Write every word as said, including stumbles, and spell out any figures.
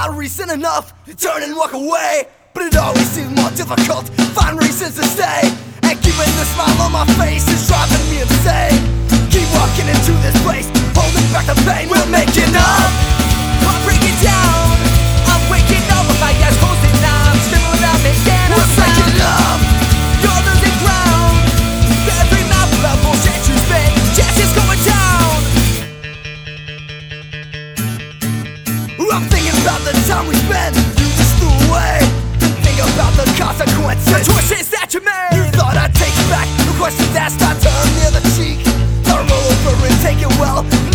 not reason enough to turn and walk away, but it always seems more difficult to find reasons to stay. And keeping the smile on my face is driving me insane. Keep walking into this place, holding back the pain. We're making up, I'm breaking down, I'm waking up with my eyes closed and I'm still not making a we're breaking sound. up. You're losing ground, every mouthful of bullshit you spit just is going down. I'm thinking about the time we spent, you just threw away. Think about the consequences, The choices that you made. you thought I'd take it back. The questions asked, I turned the other cheek. Thought roll over and take it well.